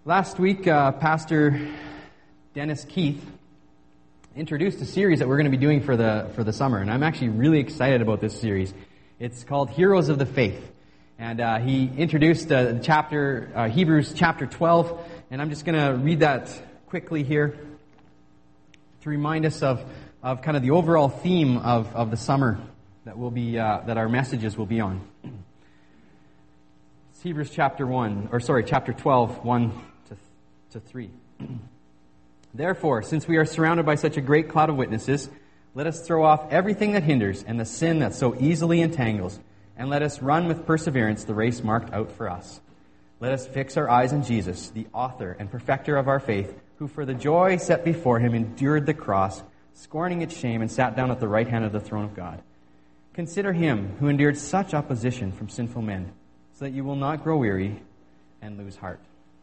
Last week, Pastor Dennis Keith introduced a series that we're going to be doing for the summer, and I'm actually really excited about this series. It's called Heroes of the Faith, and he introduced Hebrews chapter 12, and I'm just going to read that quickly here to remind us of kind of the overall theme of the summer that will be that our messages will be on. It's Hebrews chapter 12, 1 to 3. Therefore, since we are surrounded by such a great cloud of witnesses, let us throw off everything that hinders and the sin that so easily entangles, and let us run with perseverance the race marked out for us. Let us fix our eyes on Jesus, the author and perfecter of our faith, who for the joy set before him endured the cross, scorning its shame, and sat down at the right hand of the throne of God. Consider him who endured such opposition from sinful men, so that you will not grow weary and lose heart.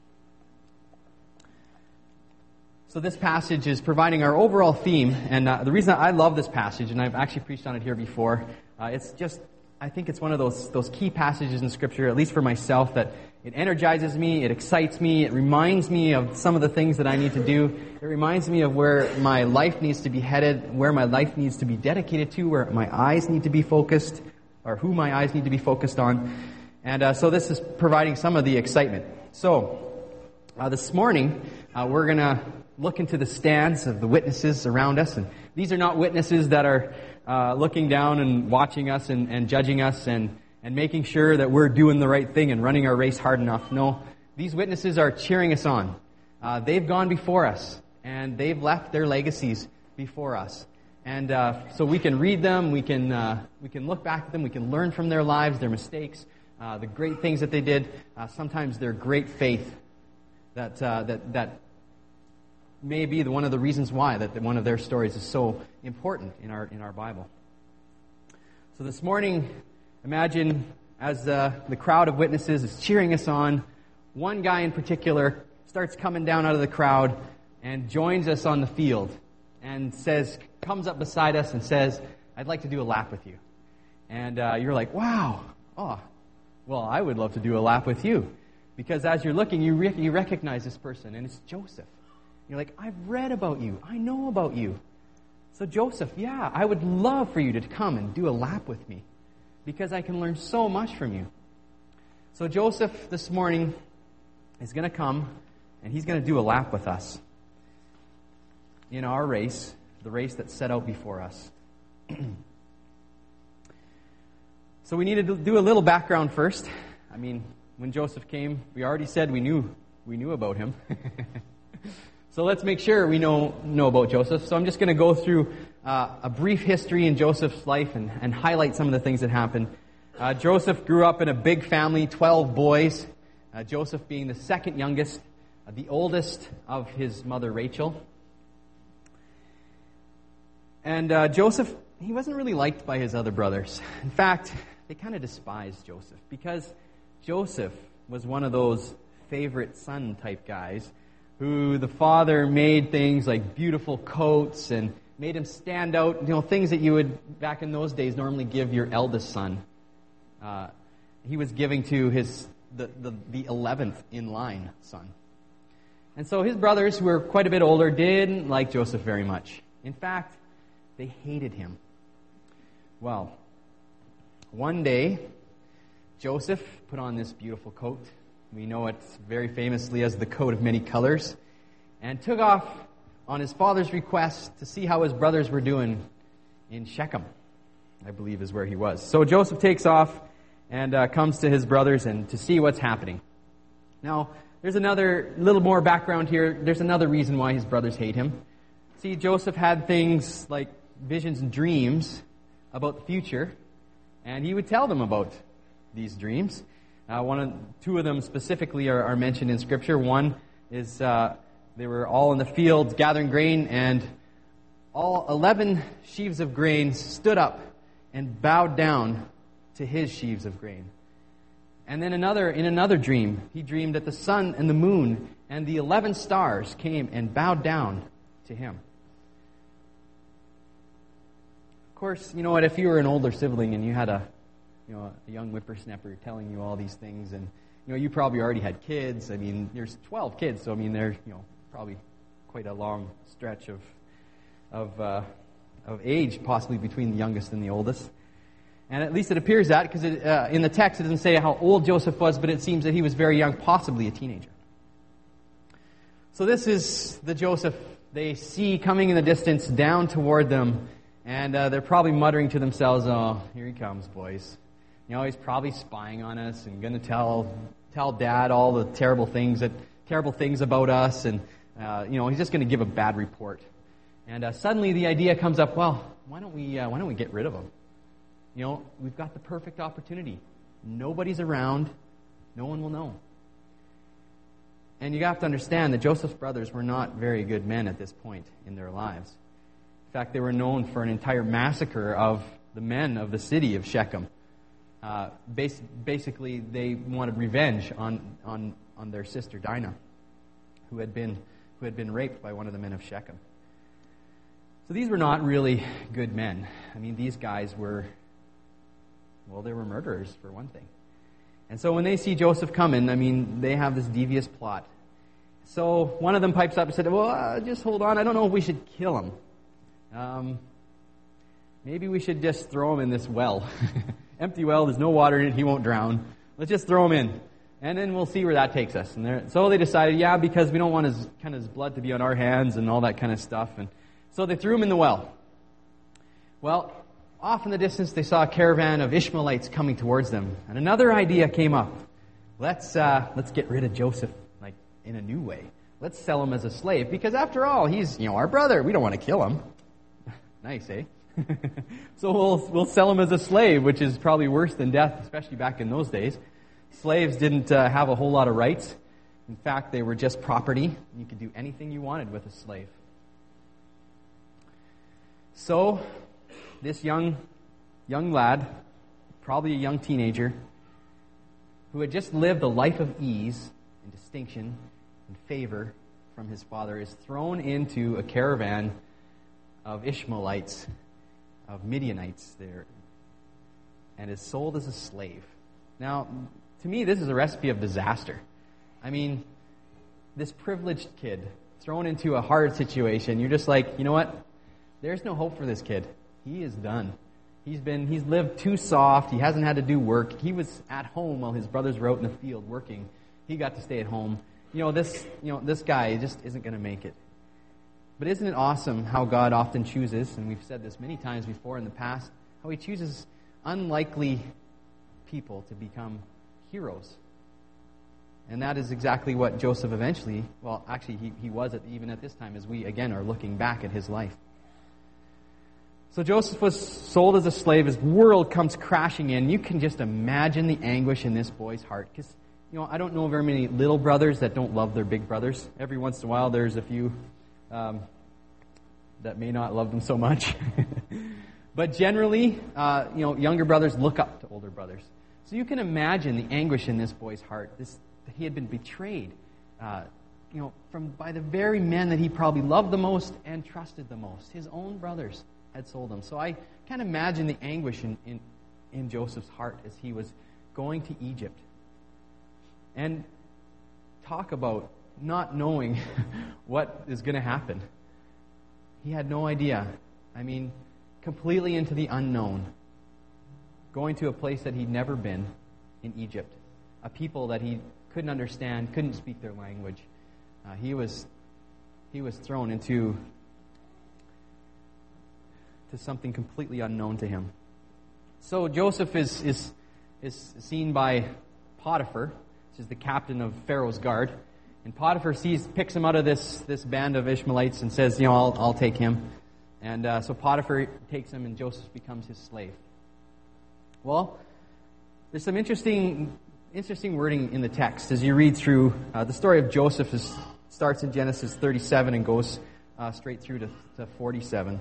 So this passage is providing our overall theme, and the reason I love this passage, and I've actually preached on it here before, I think it's one of those key passages in Scripture, at least for myself, that it energizes me, it excites me, it reminds me of some of the things that I need to do. It reminds me of where my life needs to be headed, where my life needs to be dedicated to, where my eyes need to be focused, or who my eyes need to be focused on. And so this is providing some of the excitement. So this morning, we're going to look into the stands of the witnesses around us. And these are not witnesses that are looking down and watching us and judging us and making sure that we're doing the right thing and running our race hard enough. No, these witnesses are cheering us on. They've gone before us, and they've left their legacies before us. And so we can read them, we can look back at them, we can learn from their lives, their mistakes, the great things that they did, sometimes their great faith that may be one of the reasons why that one of their stories is so important in our Bible. So this morning, imagine as the crowd of witnesses is cheering us on, one guy in particular starts coming down out of the crowd and joins us on the field and comes up beside us and says, "I'd like to do a lap with you." And you're like, "Wow, oh, well, I would love to do a lap with you." Because as you're looking, you recognize this person, and it's Joseph. You're like, "I've read about you. I know about you. So Joseph, yeah, I would love for you to come and do a lap with me because I can learn so much from you." So Joseph this morning is going to come and he's going to do a lap with us in our race, the race that's set out before us. So we need to do a little background first. I mean, when Joseph came, we already said we knew about him. So let's make sure we know about Joseph. So I'm just going to go through a brief history in Joseph's life and highlight some of the things that happened. Joseph grew up in a big family, 12 boys, Joseph being the second youngest, the oldest of his mother Rachel. And Joseph, he wasn't really liked by his other brothers. In fact, they kind of despised Joseph because Joseph was one of those favorite son type guys who the father made things like beautiful coats and made him stand out, things that you would, back in those days, normally give your eldest son. He was giving to the 11th in line son. And so his brothers, who were quite a bit older, didn't like Joseph very much. In fact, they hated him. Well, one day, Joseph put on this beautiful coat. We know it very famously as the coat of many colors, and took off on his father's request to see how his brothers were doing in Shechem, I believe is where he was. So Joseph takes off and comes to his brothers and to see what's happening. Now, there's another little more background here. There's another reason why his brothers hate him. See, Joseph had things like visions and dreams about the future, and he would tell them about these dreams. Two of them specifically are mentioned in Scripture. One is they were all in the fields gathering grain, and all 11 sheaves of grain stood up and bowed down to his sheaves of grain. And then in another dream, he dreamed that the sun and the moon and the 11 stars came and bowed down to him. Of course, you know what, if you were an older sibling and you had a young whippersnapper telling you all these things, and you probably already had kids. I mean, there's 12 kids, so I mean, they're, probably quite a long stretch of age, possibly between the youngest and the oldest. And at least it appears that, because in the text it doesn't say how old Joseph was, but it seems that he was very young, possibly a teenager. So this is the Joseph they see coming in the distance down toward them, and they're probably muttering to themselves, "Oh, here he comes, boys. He's probably spying on us and going to tell Dad all the terrible things about us, and he's just going to give a bad report." And suddenly the idea comes up, well, why don't we get rid of him? We've got the perfect opportunity. Nobody's around. No one will know. And you have to understand that Joseph's brothers were not very good men at this point in their lives. In fact, they were known for an entire massacre of the men of the city of Shechem. Basically, they wanted revenge on their sister Dinah, who had been raped by one of the men of Shechem. So these were not really good men. I mean, these guys were, they were murderers, for one thing. And so when they see Joseph coming, I mean, they have this devious plot. So one of them pipes up and said, "Well, just hold on. I don't know if we should kill him. Maybe we should just throw him in this well. Empty well, there's no water in it, he won't drown. Let's just throw him in, and then we'll see where that takes us." And so they decided, because we don't want his blood to be on our hands and all that kind of stuff. And so they threw him in the well. Well, off in the distance, they saw a caravan of Ishmaelites coming towards them. And another idea came up. Let's get rid of Joseph, like, in a new way. Let's sell him as a slave, because after all, he's, our brother. We don't want to kill him. Nice, eh? So we'll sell him as a slave, which is probably worse than death, especially back in those days. Slaves didn't have a whole lot of rights. In fact, they were just property. You could do anything you wanted with a slave. So this young lad, probably a young teenager, who had just lived a life of ease and distinction and favor from his father, is thrown into a caravan of Ishmaelites, of Midianites there, and is sold as a slave. Now, to me, this is a recipe of disaster. I mean, this privileged kid thrown into a hard situation, you're just like, you know what? There's no hope for this kid. He is done. He's lived too soft. He hasn't had to do work. He was at home while his brothers were out in the field working. He got to stay at home. This guy just isn't going to make it. But isn't it awesome how God often chooses, and we've said this many times before in the past, how He chooses unlikely people to become heroes. And that is exactly what Joseph eventually, he was even at this time, as we again are looking back at his life. So Joseph was sold as a slave. His world comes crashing in. You can just imagine the anguish in this boy's heart. Because, I don't know very many little brothers that don't love their big brothers. Every once in a while there's a few that may not love them so much. But generally, younger brothers look up to older brothers. So you can imagine the anguish in this boy's heart. That he had been betrayed, by the very men that he probably loved the most and trusted the most. His own brothers had sold him. So I can't imagine the anguish in Joseph's heart as he was going to Egypt. And talk about not knowing what is going to happen. He had no idea. I mean, completely into the unknown. Going to a place that he'd never been in Egypt. A people that he couldn't understand, couldn't speak their language. He was thrown into something completely unknown to him. So Joseph is seen by Potiphar, which is the captain of Pharaoh's guard. And Potiphar picks him out of this band of Ishmaelites and says, I'll take him. And so Potiphar takes him, and Joseph becomes his slave. Well, there's some interesting wording in the text as you read through. The story of Joseph starts in Genesis 37 and goes straight through to 47.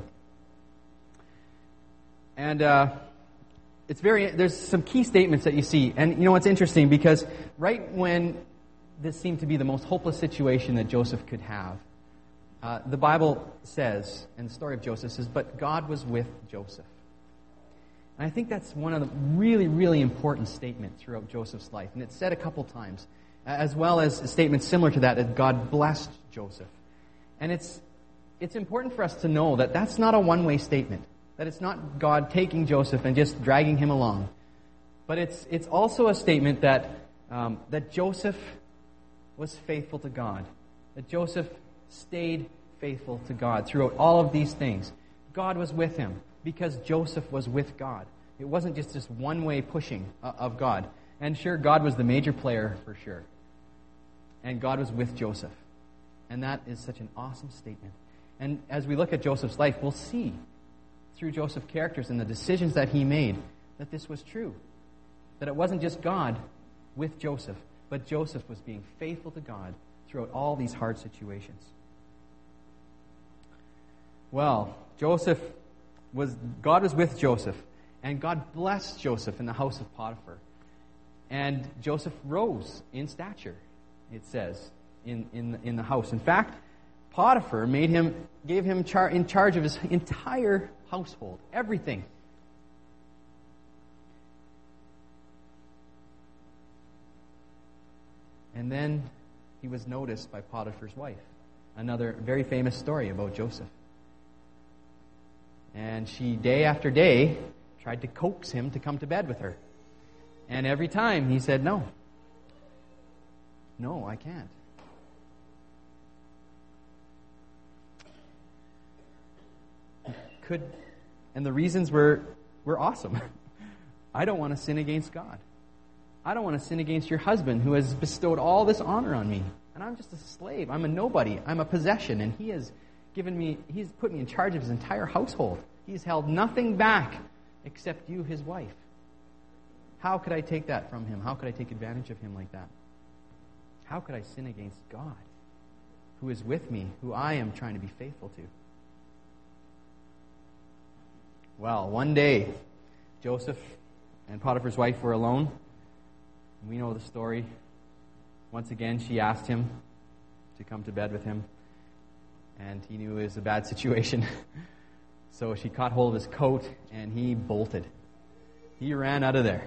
And there's some key statements that you see. And what's interesting, because right when this seemed to be the most hopeless situation that Joseph could have, the Bible says, and the story of Joseph says, but God was with Joseph. And I think that's one of the really, really important statements throughout Joseph's life. And it's said a couple times, as well as statements similar to that God blessed Joseph. And it's important for us to know that that's not a one-way statement. That it's not God taking Joseph and just dragging him along. But it's also a statement that Joseph was faithful to God. That Joseph stayed faithful to God throughout all of these things. God was with him because Joseph was with God. It wasn't just this one-way pushing of God. And sure, God was the major player for sure. And God was with Joseph. And that is such an awesome statement. And as we look at Joseph's life, we'll see through Joseph's characters and the decisions that he made that this was true. That it wasn't just God with Joseph, but Joseph was being faithful to God throughout all these hard situations. Well, God was with Joseph, and God blessed Joseph in the house of Potiphar. And Joseph rose in stature, it says, in the house. In fact, Potiphar gave him in charge of his entire household, everything. And then he was noticed by Potiphar's wife. Another very famous story about Joseph. And she, day after day, tried to coax him to come to bed with her. And every time he said, no. No, I can't. And the reasons were awesome. I don't want to sin against God. I don't want to sin against your husband who has bestowed all this honor on me. And I'm just a slave. I'm a nobody. I'm a possession. And he's put me in charge of his entire household. He's held nothing back except you, his wife. How could I take that from him? How could I take advantage of him like that? How could I sin against God, who is with me, who I am trying to be faithful to? Well, one day, Joseph and Potiphar's wife were alone. We know the story. Once again, she asked him to come to bed with him. And he knew it was a bad situation. So she caught hold of his coat and he bolted. He ran out of there.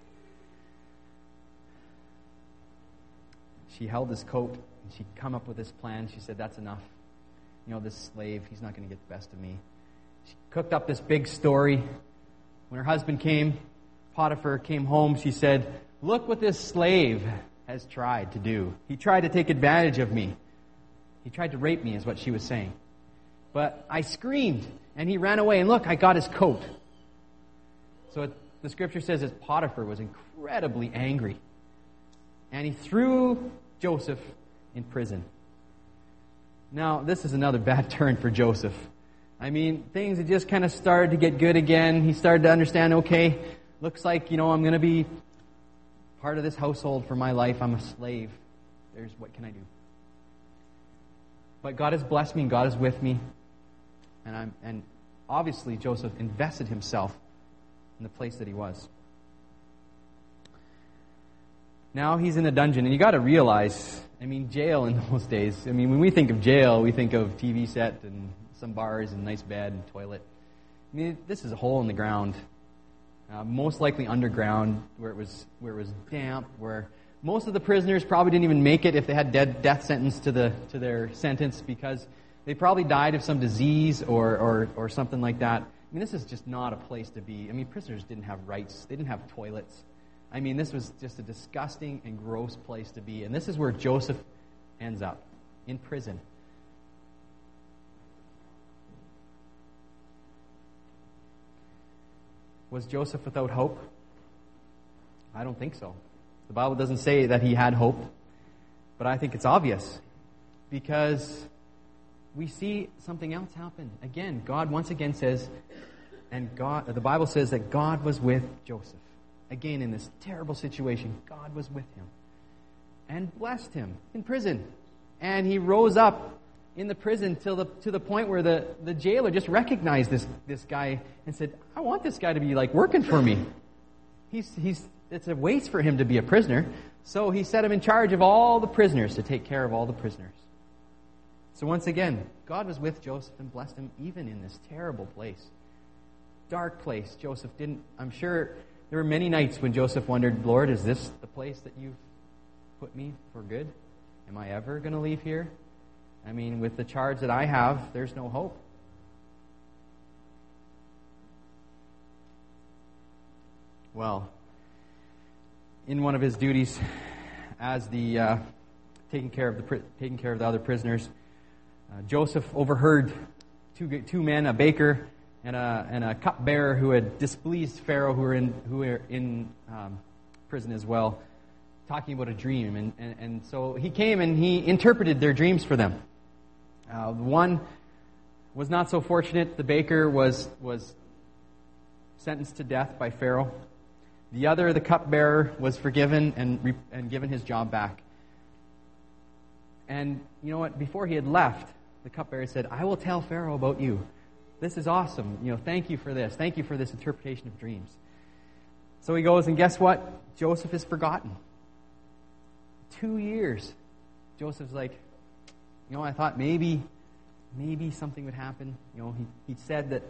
She held his coat and she'd come up with this plan. She said, that's enough. This slave, he's not going to get the best of me. She cooked up this big story. When her husband came, Potiphar came home, she said, look what this slave has tried to do. He tried to take advantage of me. He tried to rape me, is what she was saying. But I screamed, and he ran away, and look, I got his coat. So the scripture says that Potiphar was incredibly angry. And he threw Joseph in prison. Now, this is another bad turn for Joseph. I mean, things had just kind of started to get good again. He started to understand, okay, looks like, I'm going to be part of this household for my life. I'm a slave. What can I do? But God has blessed me and God is with me. And obviously Joseph invested himself in the place that he was. Now he's in a dungeon, and you got to realize, jail in those days. When we think of jail, we think of TV set and some bars and nice bed and toilet. This is a hole in the ground, most likely underground, where it was damp, where most of the prisoners probably didn't even make it if they had death sentence to their sentence, because they probably died of some disease or something like that. This is just not a place to be. Prisoners didn't have rights. They didn't have toilets. This was just a disgusting and gross place to be. And this is where Joseph ends up, in prison. Was Joseph without hope? I don't think so. The Bible doesn't say that he had hope, but I think it's obvious, because we see something else happen. Again, God once again says, the Bible says that God was with Joseph. Again, in this terrible situation, God was with him and blessed him in prison. And he rose up in the prison to the point where the jailer just recognized this guy and said, I want this guy to be working for me. It's a waste for him to be a prisoner. So he set him in charge of all the prisoners, to take care of all the prisoners. So once again, God was with Joseph and blessed him even in this terrible place. dark place. I'm sure there were many nights when Joseph wondered, Lord, is this the place that you've put me for good? Am I ever going to leave here? I mean, with the charge that I have, there's no hope. Well, in one of his duties as the taking care of the other prisoners, Joseph overheard two men, a baker and a cupbearer, who had displeased Pharaoh, who were in prison as well, talking about a dream. And so he came and he interpreted their dreams for them. One was not so fortunate. The baker was sentenced to death by Pharaoh. The other, the cupbearer, was forgiven and given his job back. And you know what? Before he had left, the cupbearer said, I will tell Pharaoh about you. This is awesome. Thank you for this. Thank you for this interpretation of dreams. So he goes, and guess what? Joseph is forgotten. 2 years. Joseph's like, I thought maybe something would happen. He said that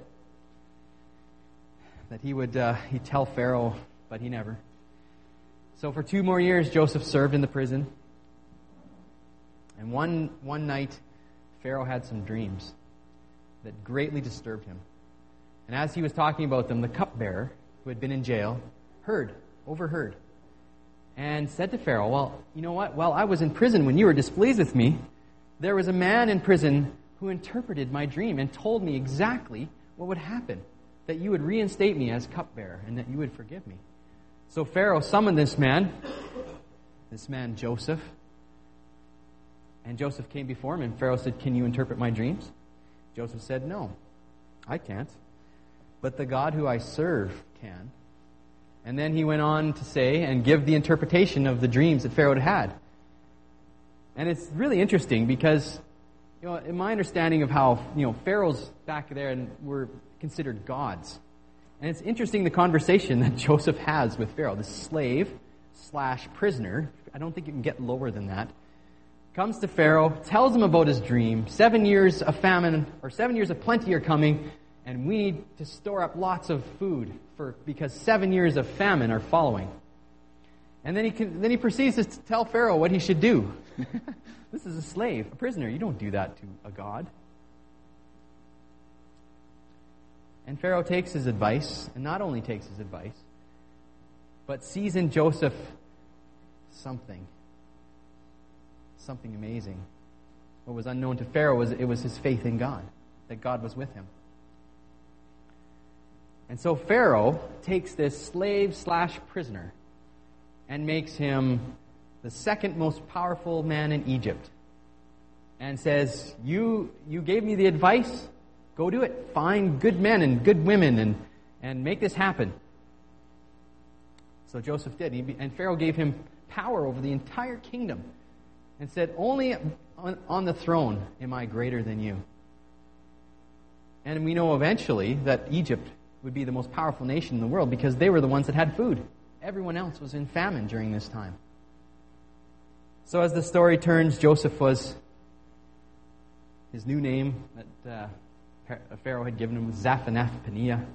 he'd tell Pharaoh, but he never. So for 2 more years, Joseph served in the prison. And one night, Pharaoh had some dreams that greatly disturbed him. And as he was talking about them, the cupbearer, who had been in jail, overheard, and said to Pharaoh, well, you know what? While I was in prison, when you were displeased with me, there was a man in prison who interpreted my dream and told me exactly what would happen, that you would reinstate me as cupbearer and that you would forgive me. So Pharaoh summoned this man Joseph, and Joseph came before him, and Pharaoh said, can you interpret my dreams? Joseph said, no, I can't, but the God who I serve can. And then he went on to say and give the interpretation of the dreams that Pharaoh had. And it's really interesting because, in my understanding of how, Pharaohs back there were considered gods. And it's interesting the conversation that Joseph has with Pharaoh, the slave/prisoner. I don't think you can get lower than that. Comes to Pharaoh, tells him about his dream. 7 years of famine, or 7 years of plenty are coming, and we need to store up lots of food because 7 years of famine are following. And then he proceeds to tell Pharaoh what he should do. This is a slave, a prisoner. You don't do that to a god. And Pharaoh takes his advice, and not only takes his advice, but sees in Joseph something amazing. What was unknown to Pharaoh was his faith in God, that God was with him. And so Pharaoh takes this slave/prisoner and makes him the second most powerful man in Egypt, and says, you gave me the advice, go do it. Find good men and good women and make this happen. So Joseph did, and Pharaoh gave him power over the entire kingdom and said, only on the throne am I greater than you. And we know eventually that Egypt would be the most powerful nation in the world because they were the ones that had food. Everyone else was in famine during this time. So as the story turns, Joseph was, his new name that Pharaoh had given him was Zaphenath-Paneah.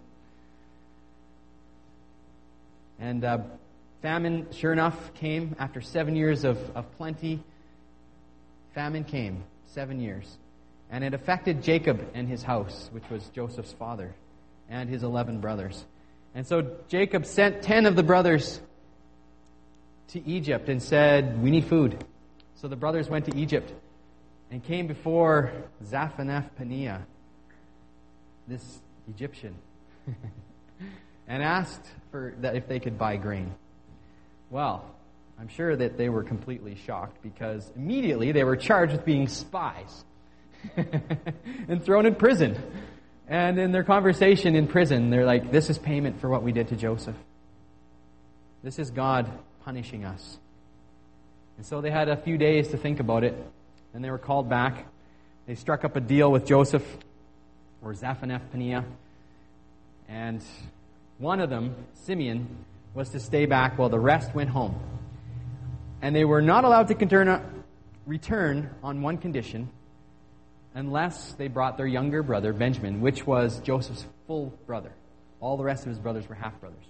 And famine, sure enough, came after 7 years of plenty. Famine came, 7 years. And it affected Jacob and his house, which was Joseph's father, and his 11 brothers. And so Jacob sent 10 of the brothers to Egypt and said, we need food. So the brothers went to Egypt and came before Zaphenath-Paneah, this Egyptian, and asked that if they could buy grain. Well, I'm sure that they were completely shocked because immediately they were charged with being spies and thrown in prison. And in their conversation in prison, they're like, this is payment for what we did to Joseph. This is God punishing us. And so they had a few days to think about it, and they were called back. They struck up a deal with Joseph, or Zaphenath-Paneah, and one of them, Simeon, was to stay back while the rest went home. And they were not allowed to return on one condition, unless they brought their younger brother, Benjamin, which was Joseph's full brother. All the rest of his brothers were half-brothers.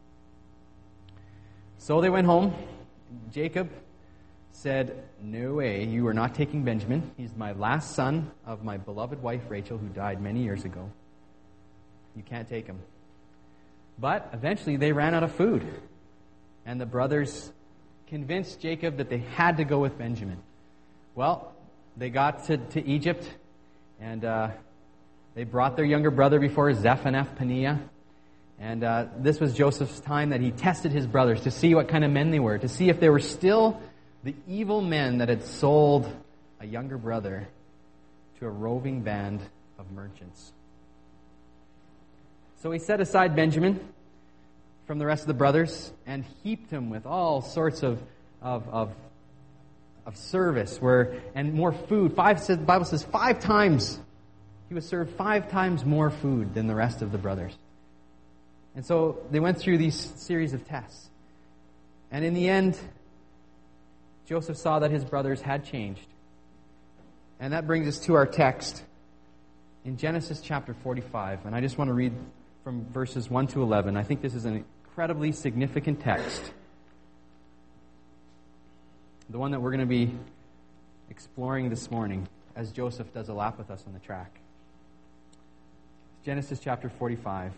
So they went home. Jacob said, "No way, you are not taking Benjamin. He's my last son of my beloved wife Rachel, who died many years ago. You can't take him." But eventually they ran out of food. And the brothers convinced Jacob that they had to go with Benjamin. Well, they got to Egypt, and they brought their younger brother before Zaphenath-Paneah. And this was Joseph's time that he tested his brothers to see what kind of men they were, to see if they were still the evil men that had sold a younger brother to a roving band of merchants. So he set aside Benjamin from the rest of the brothers and heaped him with all sorts of service and more food. The Bible says 5 times he was served 5 times more food than the rest of the brothers. And so they went through these series of tests. And in the end, Joseph saw that his brothers had changed. And that brings us to our text in Genesis chapter 45. And I just want to read from verses 1 to 11. I think this is an incredibly significant text. The one that we're going to be exploring this morning as Joseph does a lap with us on the track. Genesis chapter 45.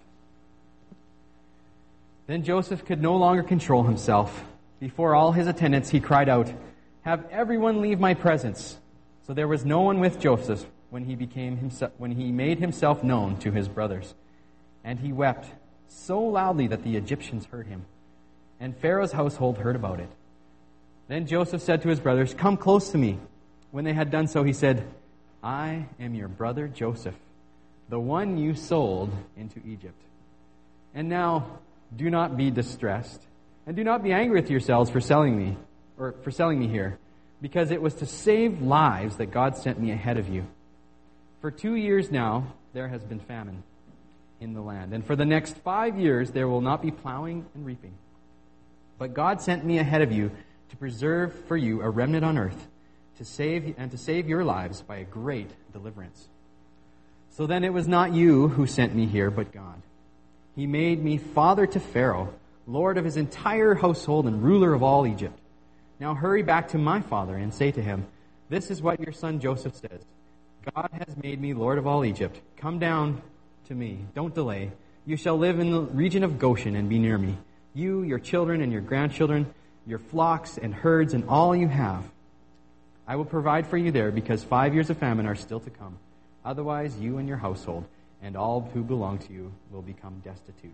Then Joseph could no longer control himself. Before all his attendants, he cried out, "Have everyone leave my presence." So there was no one with Joseph when he made himself known to his brothers. And he wept so loudly that the Egyptians heard him. And Pharaoh's household heard about it. Then Joseph said to his brothers, "Come close to me." When they had done so, he said, "I am your brother Joseph, the one you sold into Egypt. And now do not be distressed, and do not be angry with yourselves for selling me here, because it was to save lives that God sent me ahead of you. For 2 years now there has been famine in the land, and for the next 5 years there will not be plowing and reaping. But God sent me ahead of you to preserve for you a remnant on earth, to save your lives by a great deliverance. So then it was not you who sent me here, but God. He made me father to Pharaoh, lord of his entire household and ruler of all Egypt. Now hurry back to my father and say to him, 'This is what your son Joseph says. God has made me lord of all Egypt. Come down to me. Don't delay. You shall live in the region of Goshen and be near me. You, your children and your grandchildren, your flocks and herds and all you have. I will provide for you there because 5 years of famine are still to come. Otherwise, you and your household and all who belong to you will become destitute.'"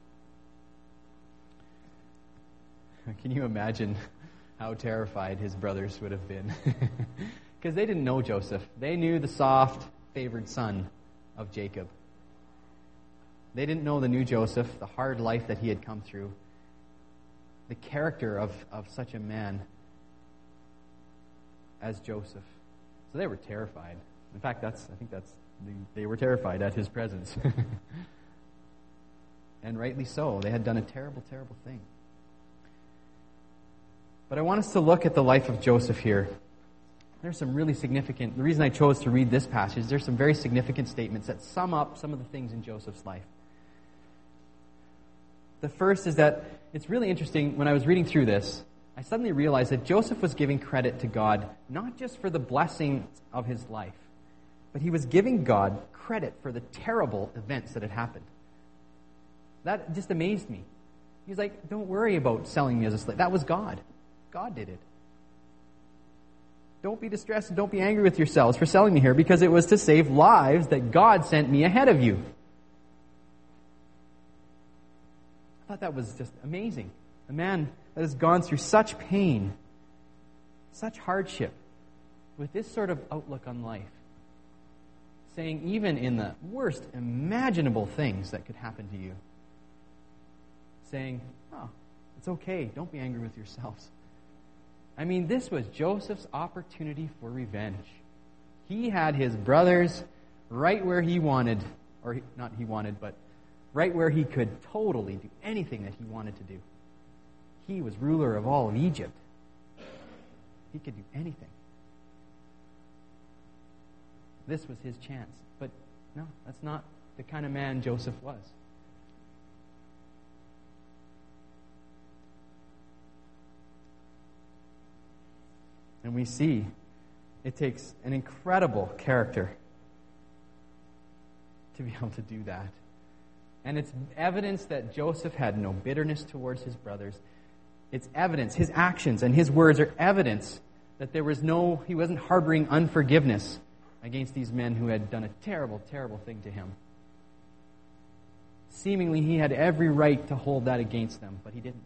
Can you imagine how terrified his brothers would have been? Because they didn't know Joseph. They knew the soft, favored son of Jacob. They didn't know the new Joseph, the hard life that he had come through, the character of such a man as Joseph. So they were terrified. In fact, they were terrified at his presence. And rightly so. They had done a terrible, terrible thing. But I want us to look at the life of Joseph here. There's some really significant, the reason I chose to read this passage, there's some very significant statements that sum up some of the things in Joseph's life. The first is that it's really interesting, when I was reading through this, I suddenly realized that Joseph was giving credit to God, not just for the blessings of his life, but he was giving God credit for the terrible events that had happened. That just amazed me. He's like, "Don't worry about selling me as a slave. That was God. God did it. Don't be distressed and don't be angry with yourselves for selling me here, because it was to save lives that God sent me ahead of you." I thought that was just amazing. A man that has gone through such pain, such hardship, with this sort of outlook on life, saying even in the worst imaginable things that could happen to you, saying, "Oh, it's okay, don't be angry with yourselves." I mean, this was Joseph's opportunity for revenge. He had his brothers right where he wanted, or not he wanted, but right where he could totally do anything that he wanted to do. He was ruler of all of Egypt. He could do anything. This was his chance. But no, that's not the kind of man Joseph was. And we see it takes an incredible character to be able to do that. And it's evidence that Joseph had no bitterness towards his brothers. It's evidence, his actions and his words are evidence that he wasn't harboring unforgiveness against these men who had done a terrible, terrible thing to him. Seemingly, he had every right to hold that against them, but he didn't.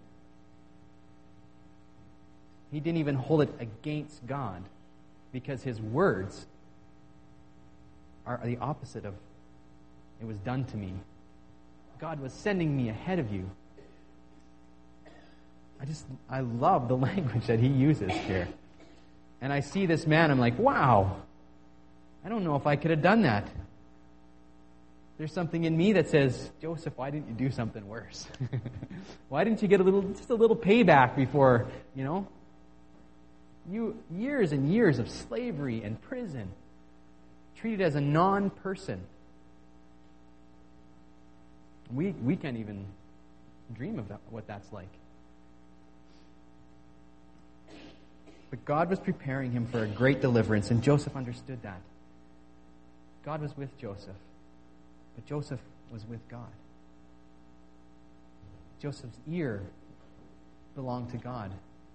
He didn't even hold it against God, because his words are the opposite of, "It was done to me." God was sending me ahead of you. I love the language that he uses here. And I see this man, I'm like, wow, I don't know if I could have done that. There's something in me that says, Joseph, why didn't you do something worse? Why didn't you get just a little payback before, years and years of slavery and prison, treated as a non-person. We can't even dream of what that's like. But God was preparing him for a great deliverance, and Joseph understood that. God was with Joseph, but Joseph was with God. Joseph's ear belonged to God.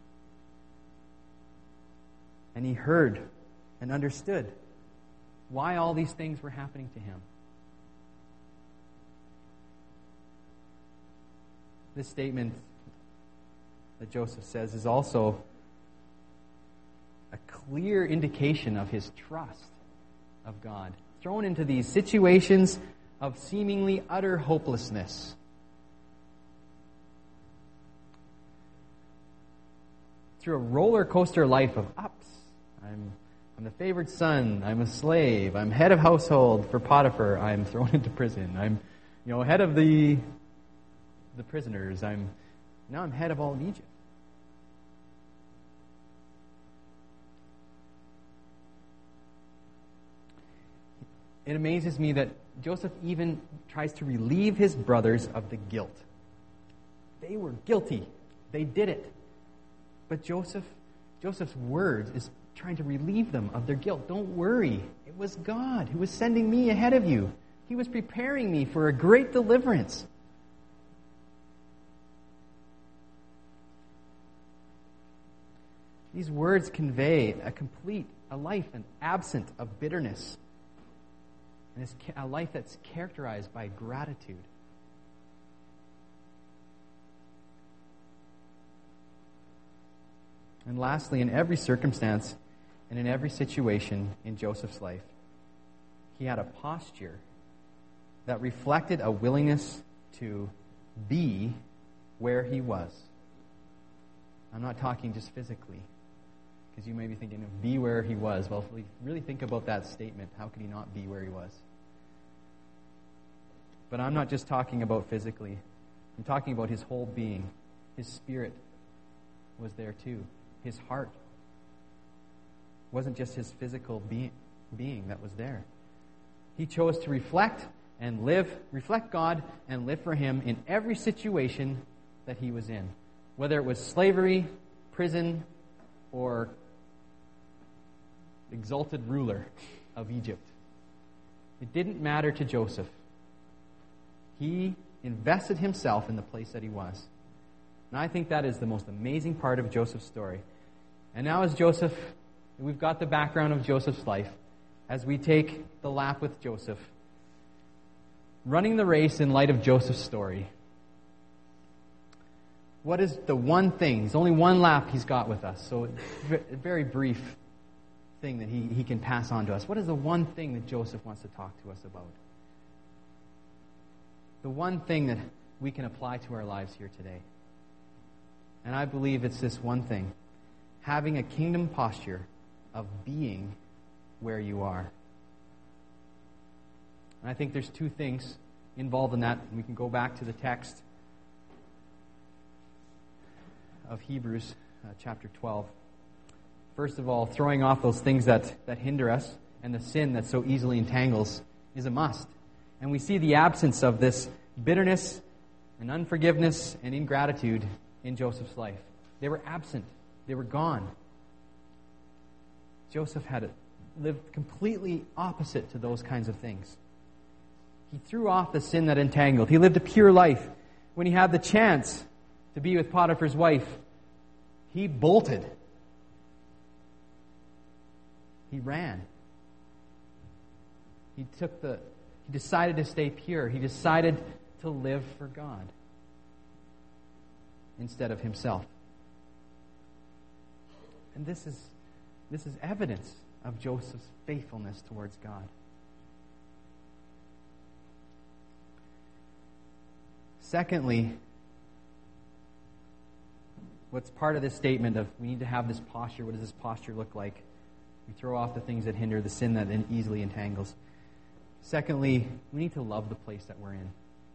And he heard and understood why all these things were happening to him. This statement that Joseph says is also a clear indication of his trust of God, thrown into these situations of seemingly utter hopelessness. Through a roller coaster life of ups. I'm the favored son. I'm a slave. I'm head of household for Potiphar. I'm thrown into prison. I'm, head of the prisoners. Now I'm head of all of Egypt. It amazes me that Joseph even tries to relieve his brothers of the guilt. They were guilty. They did it. But Joseph's words is trying to relieve them of their guilt. Don't worry. It was God who was sending me ahead of you. He was preparing me for a great deliverance. These words convey a life absent of bitterness. And it's a life that's characterized by gratitude. And lastly, in every circumstance and in every situation in Joseph's life, he had a posture that reflected a willingness to be where he was. I'm not talking just physically, because you may be thinking of be where he was. Well, if we really think about that statement, how could he not be where he was? But I'm not just talking about physically. I'm talking about his whole being. His spirit was there too. His heart wasn't just his physical being that was there. He chose to reflect God and live for him in every situation that he was in. Whether it was slavery, prison, or exalted ruler of Egypt. It didn't matter to Joseph. He invested himself in the place that he was. And I think that is the most amazing part of Joseph's story. And now as Joseph, we've got the background of Joseph's life. As we take the lap with Joseph, running the race in light of Joseph's story, what is the one thing? There's only one lap he's got with us. So a very brief thing that he can pass on to us. What is the one thing that Joseph wants to talk to us about? The one thing that we can apply to our lives here today. And I believe it's this one thing. Having a kingdom posture of being where you are. And I think there's two things involved in that. We can go back to the text of Hebrews chapter 12. First of all, throwing off those things that hinder us and the sin that so easily entangles is a must. And we see the absence of this bitterness and unforgiveness and ingratitude in Joseph's life. They were absent. They were gone. Joseph had lived completely opposite to those kinds of things. He threw off the sin that entangled. He lived a pure life. When he had the chance to be with Potiphar's wife, he bolted. He ran. He decided to stay pure. He decided to live for God instead of himself. And this is evidence of Joseph's faithfulness towards God. Secondly, what's part of this statement of we need to have this posture? What does this posture look like? We throw off the things that hinder, the sin that easily entangles. Secondly, we need to love the place that we're in.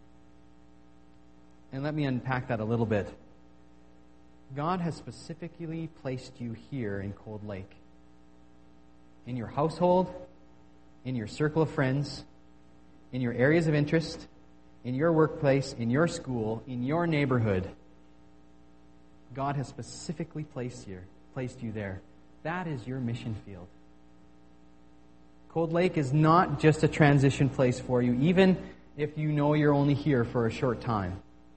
And let me unpack that a little bit. God has specifically placed you here in Cold Lake. In your household, in your circle of friends, in your areas of interest, in your workplace, in your school, in your neighborhood. God has specifically placed you there. That is your mission field. Cold Lake is not just a transition place for you, even if you know you're only here for a short time.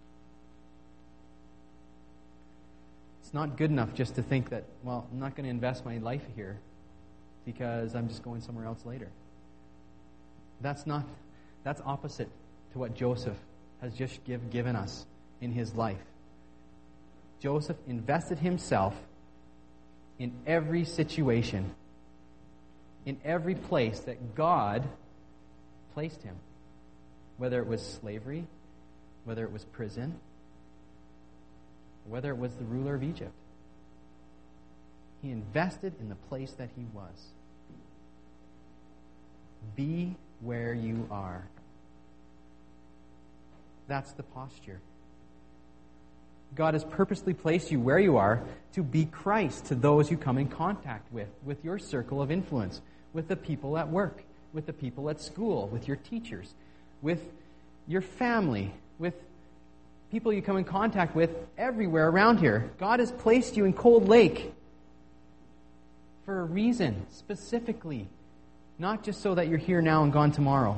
It's not good enough just to think that, well, I'm not going to invest my life here because I'm just going somewhere else later. That's opposite to what Joseph has just given us in his life. Joseph invested himself in every situation, in every place that God placed him, whether it was slavery, whether it was prison, whether it was the ruler of Egypt. He invested in the place that he was. Be where you are. That's the posture. God has purposely placed you where you are to be Christ to those you come in contact with your circle of influence, with the people at work, with the people at school, with your teachers, with your family, with people you come in contact with everywhere around here. God has placed you in Cold Lake for a reason, specifically, not just so that you're here now and gone tomorrow.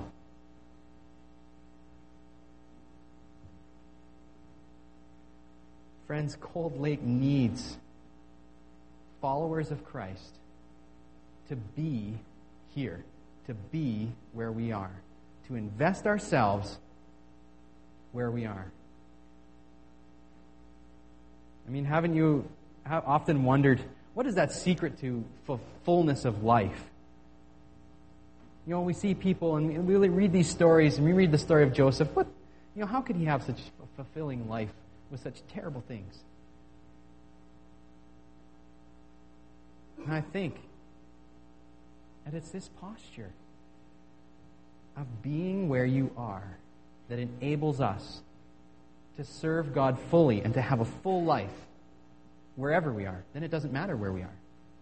Friends, Cold Lake needs followers of Christ to be here, to be where we are, to invest ourselves where we are. I mean, haven't you often wondered, what is that secret to fullness of life? You know, we see people and we read these stories, and we read the story of Joseph. How could he have such a fulfilling life with such terrible things? And I think that it's this posture of being where you are that enables us to serve God fully and to have a full life wherever we are. Then it doesn't matter where we are.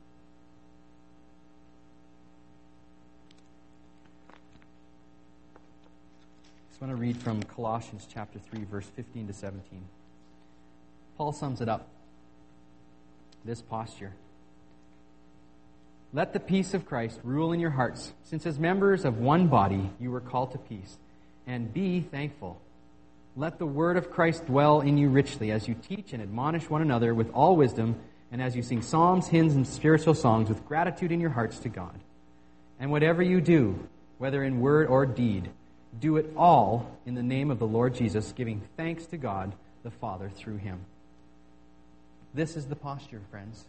I just want to read from Colossians chapter 3, verse 15 to 17. Paul sums it up. This posture. Let the peace of Christ rule in your hearts, since as members of one body you were called to peace, and be thankful. Let the word of Christ dwell in you richly as you teach and admonish one another with all wisdom, and as you sing psalms, hymns, and spiritual songs with gratitude in your hearts to God. And whatever you do, whether in word or deed, do it all in the name of the Lord Jesus, giving thanks to God the Father through him. This is the posture, friends.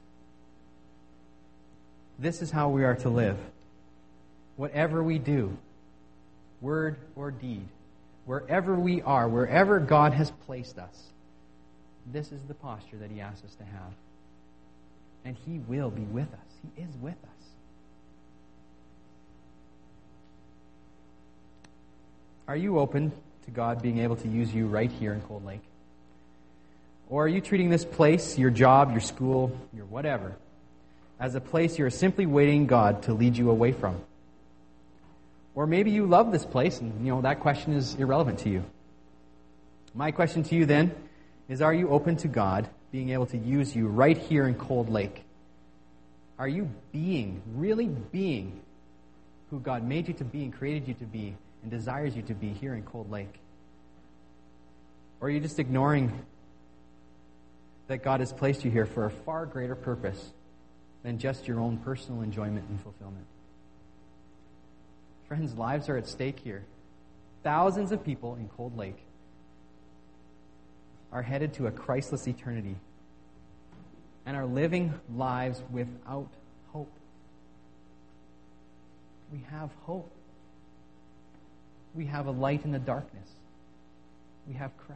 This is how we are to live. Whatever we do, word or deed, wherever we are, wherever God has placed us, this is the posture that he asks us to have. And he will be with us. He is with us. Are you open to God being able to use you right here in Cold Lake? Or are you treating this place, your job, your school, your whatever, as a place you're simply waiting God to lead you away from? Or maybe you love this place and, that question is irrelevant to you. My question to you then is, are you open to God being able to use you right here in Cold Lake? Are you really being who God made you to be and created you to be and desires you to be here in Cold Lake? Or are you just ignoring that God has placed you here for a far greater purpose than just your own personal enjoyment and fulfillment? Friends, lives are at stake here. Thousands of people in Cold Lake are headed to a Christless eternity and are living lives without hope. We have hope. We have a light in the darkness. We have Christ.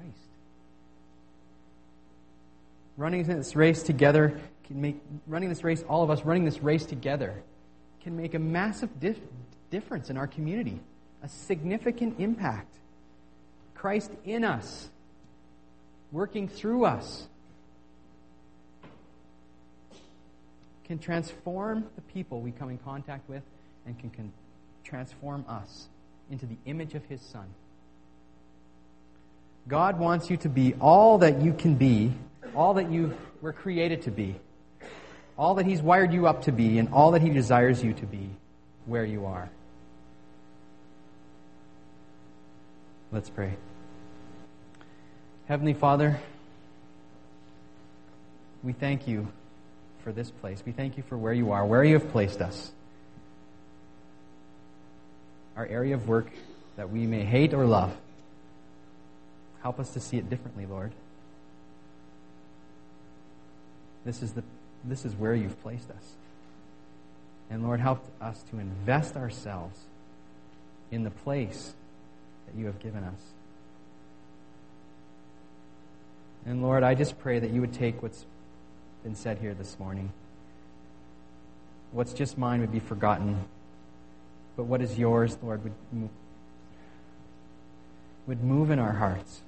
Running this race together all of us running this race together can make a massive difference in our community, a significant impact. Christ in us, working through us, can transform the people we come in contact with and can transform us into the image of His Son. God wants you to be all that you can be, all that you were created to be, all that He's wired you up to be, and all that He desires you to be where you are. Let's pray. Heavenly Father, we thank You for this place. We thank You for where You are, where You have placed us. Our area of work that we may hate or love. Help us to see it differently, Lord. This is where You've placed us. And Lord, help us to invest ourselves in the place that You have given us. And Lord, I just pray that You would take what's been said here this morning. What's just mine would be forgotten. But what is Yours, Lord, would move in our hearts.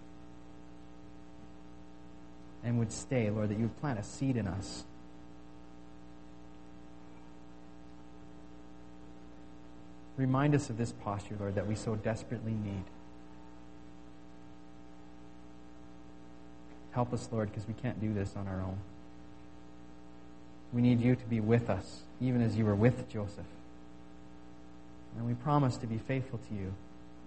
And would stay, Lord, that You would plant a seed in us. Remind us of this posture, Lord, that we so desperately need. Help us, Lord, because we can't do this on our own. We need You to be with us, even as You were with Joseph. And we promise to be faithful to You,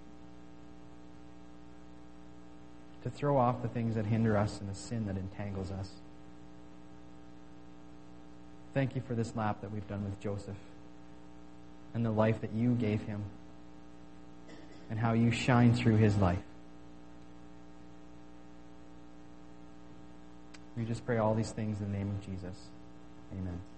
to throw off the things that hinder us and the sin that entangles us. Thank You for this lap that we've done with Joseph and the life that You gave him and how You shine through his life. We just pray all these things in the name of Jesus. Amen.